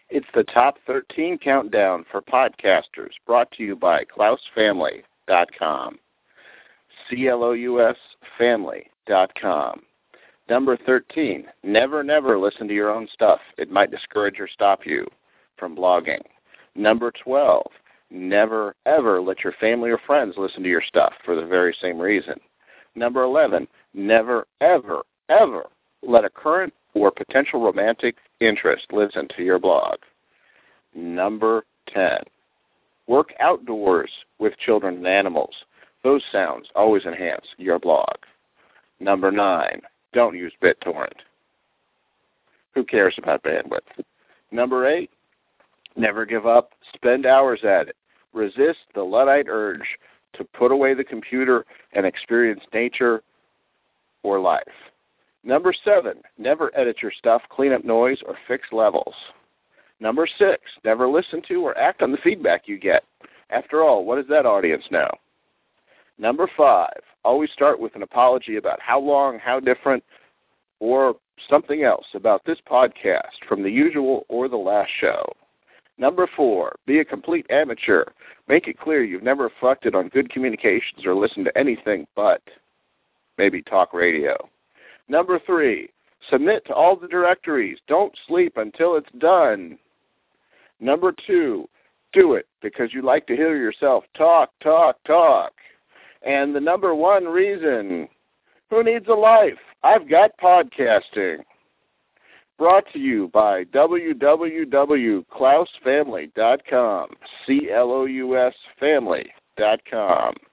It's the Top 13 Countdown for Podcasters, brought to you by KlausFamily.com. CLOUSFamily.com. Number 13, never listen to your own stuff. It might discourage or stop you from blogging. Number 12, never ever let your family or friends listen to your stuff for the very same reason. Number 11, never ever let a current or potential romantic interest listen to your blog. Number 10, work outdoors with children and animals. Those sounds always enhance your blog. Number 9, don't use BitTorrent. Who cares about bandwidth? Number 8, never give up. Spend hours at it. Resist the Luddite urge to put away the computer and experience nature or life. Number 7, never edit your stuff, clean up noise, or fix levels. Number 6, never listen to or act on the feedback you get. After all, what does that audience know? Number 5, always start with an apology about how long, how different, or something else about this podcast from the usual or the last show. Number 4, be a complete amateur. Make it clear you've never reflected on good communications or listened to anything but maybe talk radio. Number 3, submit to all the directories. Don't sleep until it's done. Number 2, do it because you like to hear yourself talk. And the number 1 reason, who needs a life? I've got podcasting. Brought to you by www.klausfamily.com, CLOUSFamily.com.